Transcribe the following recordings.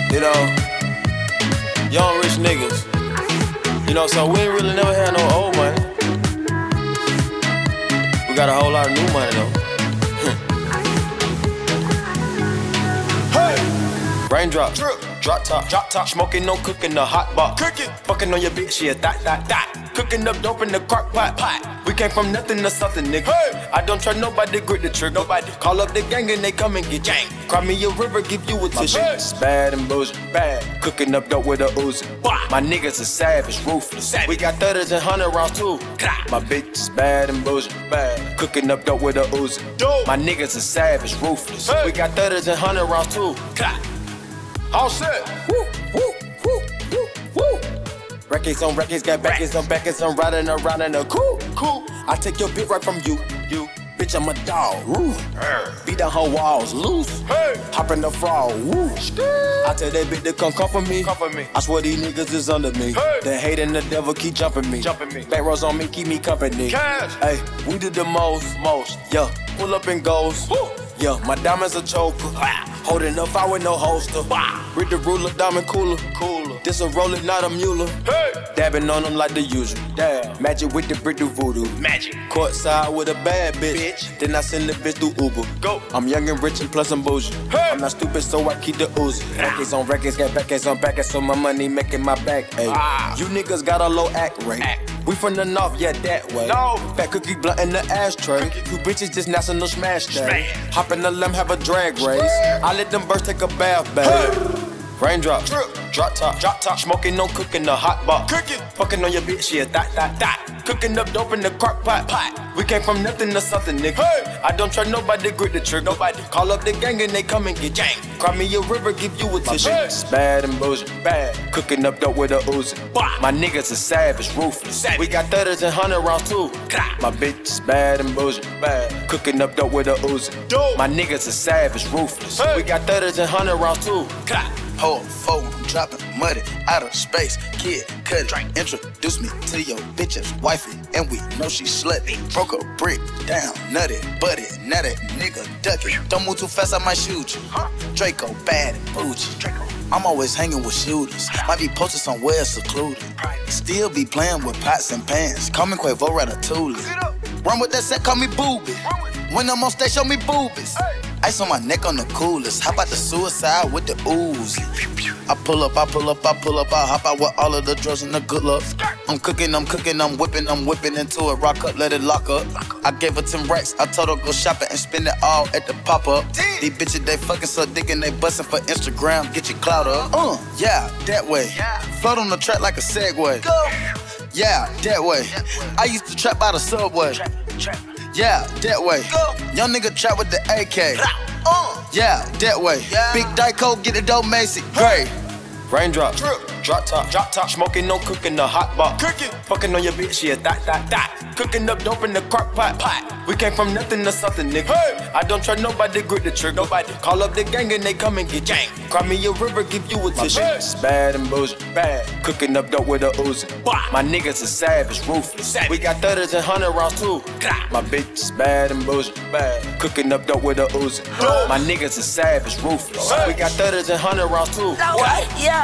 You know, young rich niggas. You know, so we ain't really never had no old money. We got a whole lot of new money though. Hey! Raindrop, drip, drop top, smoking, no cooking, the hot box. Cooking, fucking on your bitch, yeah, that. Cooking up dope in the crock pot. We came from nothing to something, nigga. Hey. I don't try nobody, grip the trigger. Nobody call up the gang and they come and get gang. Cry me a river, give you a tissue. It's bad and bullshit, bad. Cooking up dope with a Uzi. My niggas are savage, ruthless. We got 30s and 100 rounds too. My bitch is bad and bullshit, bad. Cooking up dope with a Uzi. My niggas are savage, ruthless. We got 30s and 100 rounds too. All set. Woo, woo, woo, woo, woo. Records on records, got backers on backers. I'm riding around in a cool. I take your bitch right from you. Bitch, I'm a dog. Woo. Beat down her walls loose. Hey. Hop in the frog. Woo. I tell that bitch to come for me. I swear these niggas is under me. Hey. The hate and the devil keep jumping me. Back rows on me, keep me company. Cash. Hey, we did the most. Yeah, pull up and goes. Woo. Yeah, my diamonds a choker. Holding up, I with no holster. Read the ruler, diamond cooler. This a roller, not a mule. Hey. Dabbing on them like the usual. Damn. Magic with the brick do voodoo. Magic. Courtside with a bad bitch. Then I send the bitch through Uber. Go. I'm young and rich and plus I'm bougie. Hey. I'm not stupid, so I keep the Uzi. Records on records, got backers on backers, so my money making my back. Ay. You niggas got a low act rate. We from the north, yeah, that way. No. Fat cookie blunt in the ashtray. You bitches just national smash day. Hop in the limb, have a drag race. I let them birds take a bath, babe. Hey. Raindrop, drip, drop top, smoking, no cooking, the hot box. Cooking, fucking on your bitch, yeah, that. Cooking up dope in the crock pot. We came from nothing to something, nigga. Hey. I don't try nobody, grip the trigger. Nobody call up the gang and they come and get gang. Cry me a river, give you a tissue. It's bad and bullshit, bad. Cooking up dope with a Uzi. My niggas are savage, ruthless. We got 30s and 100 rounds too. My bitch is bad and bullshit, bad. Cooking up dope with a Uzi. My niggas are savage, ruthless. We got 30s and 100 rounds too. Hold, fold, dropping muddy out of space. Kid, cut it, introduce me to your bitch's wifey, and we know she slutty. Broke a brick down, nutty, buddy, now that nigga ducky. Don't move too fast, I might shoot you. Draco, bad and bougie. I'm always hanging with shooters. Might be posted somewhere secluded. Still be playing with pots and pans. Call me Quavo Ratatouille. Run with that set, call me Booby. When I'm on stage, show me boobies. Ice on my neck on the coolest. How about the suicide with the Uzi? I pull up, I hop out with all of the drugs and the good luck. I'm cooking, I'm whipping into it. Rock up, let it lock up. I gave her 10 racks, I told her go shopping and spend it all at the pop-up. These bitches, they fucking so dick and they bustin' for Instagram. Get your clout up. Yeah, that way. Float on the track like a Segway. Yeah, that way. I used to trap by the subway. Yeah, that way. Young nigga trap with the AK. Yeah, that way. Big Dyco, get the dope Macy. Great. Raindrop, drip, drop top, smoking, no cooking, the hot box. Cooking, fucking on your bitch, yeah, that. Cooking up dope in the crock pot. We came from nothing to something, nigga. Hey. I don't try nobody, grip the trigger. Nobody call up the gang and they come and get gang. Cry me a river, give you a tissue. It's bad and bullshit, bad. Cooking up dope with a Uzi. My niggas are savage, ruthless. We got 30s and 100 rounds too. My bitch is bad and bullshit, bad. Cooking up dope with a Uzi. My niggas are savage, ruthless. We got 30s and 100 rounds too. Yeah.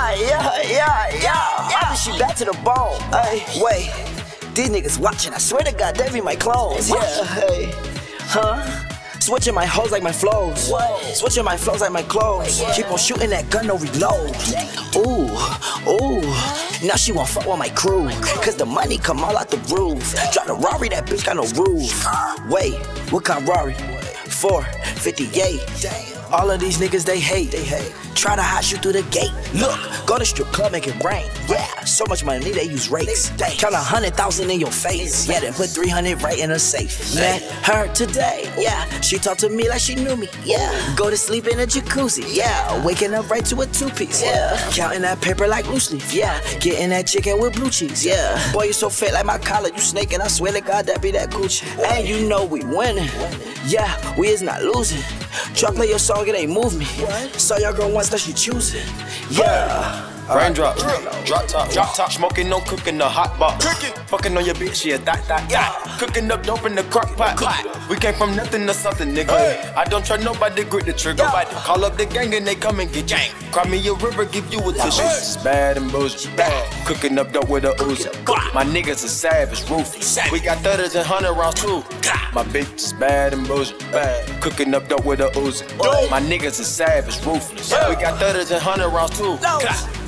I push you back to the bone. Hey, wait, these niggas watching. I swear to God, they be my clones. Yeah, hey, Switching my hoes like my flows. Switching my flows like my clothes. Keep on shooting that gun, no reload. Ooh. Now she won't fuck with my crew. Cause the money come all out the roof. Drop the Rari, that bitch got no roof. Wait, what kind of Rari? 458. All of these niggas, they hate. Try to hide you through the gate. Look, go to strip club, make it rain. Yeah, so much money, they use rakes. Count 100,000 in your face. Yeah, then put 300 right in a safe. Met her today. Yeah, she talked to me like she knew me. Yeah, go to sleep in a jacuzzi. Yeah, waking up right to a two-piece. Yeah, counting that paper like loose leaf. Yeah, getting that chicken with blue cheese. Yeah, boy, you so fat like my collar. You snaking, I swear to God, that be that Gucci. And you know we winning. Yeah, we is not losing. Try play your song, it ain't move me. Saw your girl once, now she choosing. Yeah. Raindrop, drop top, smoking, no cooking, the hot box. Fucking on your bitch, yeah, that. Cooking up dope in the crock pot. We came from nothing to something, nigga. I don't trust nobody, grip the trigger. Call up the gang and they come and get gang. Cry me a river, give you a tissue. It's bad and bullshit. Cooking up dope with a Uzi. My niggas are savage, ruthless. We got 30s and 100 rounds too. My bitch is bad and bullshit. Cooking up dope with a Uzi. My niggas are savage, ruthless. We got 30s and 100 rounds too.